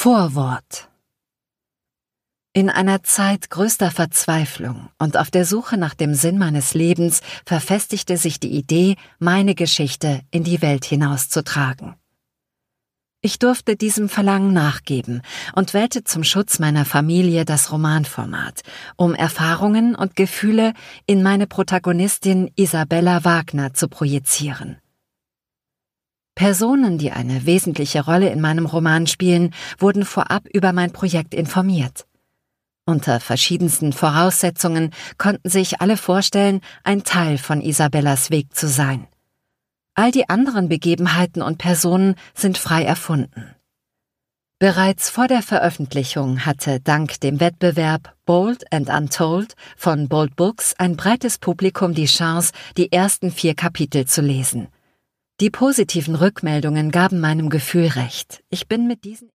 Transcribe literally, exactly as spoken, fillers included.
Vorwort. In einer Zeit größter Verzweiflung und auf der Suche nach dem Sinn meines Lebens verfestigte sich die Idee, meine Geschichte in die Welt hinauszutragen. Ich durfte diesem Verlangen nachgeben und wählte zum Schutz meiner Familie das Romanformat, um Erfahrungen und Gefühle in meine Protagonistin Isabella Wagner zu projizieren. Personen, die eine wesentliche Rolle in meinem Roman spielen, wurden vorab über mein Projekt informiert. Unter verschiedensten Voraussetzungen konnten sich alle vorstellen, ein Teil von Isabellas Weg zu sein. All die anderen Begebenheiten und Personen sind frei erfunden. Bereits vor der Veröffentlichung hatte dank dem Wettbewerb Bold and Untold von Bold Books ein breites Publikum die Chance, die ersten vier Kapitel zu lesen. Die positiven Rückmeldungen gaben meinem Gefühl recht. Ich bin mit diesen